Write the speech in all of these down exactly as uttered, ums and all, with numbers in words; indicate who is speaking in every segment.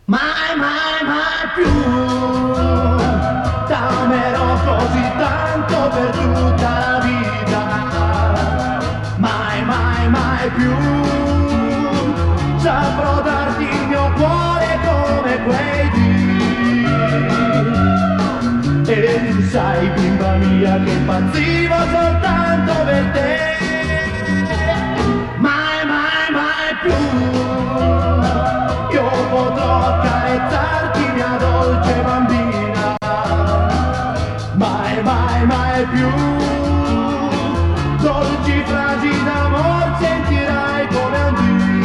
Speaker 1: Mai, mai, mai più t'amerò così tanto per tutta la vita. Mai, mai, mai più saprò darti il mio cuore come quei dì. E tu sai, bimba mia, che impazzivo soltanto per te. Mai, mai, mai più io potrò accarezzarti, mia dolce bambina. Mai, mai, mai più dolci frasi d'amor sentirai come un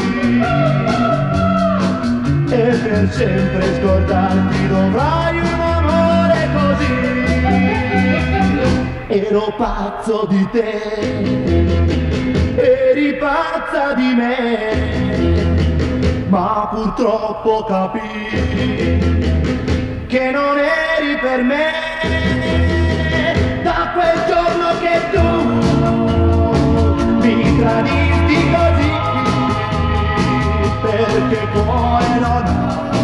Speaker 1: dì. E per sempre scordarti dovrai un amore così. Ero pazzo di te, eri pazza di me, ma purtroppo capii che non eri per me. Da quel giorno che tu mi tradisti così, perché cuore non ha